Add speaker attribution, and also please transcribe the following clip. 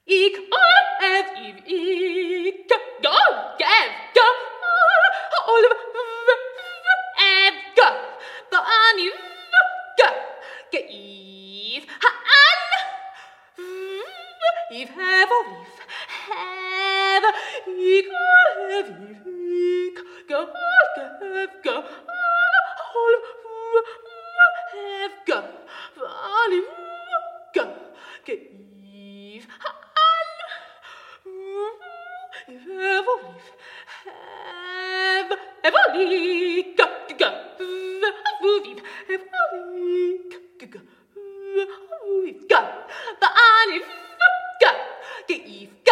Speaker 1: Ik ev ik go gev go all ev go bani go gev han if have ik ev ik go gev go all ev go bani go gev Go,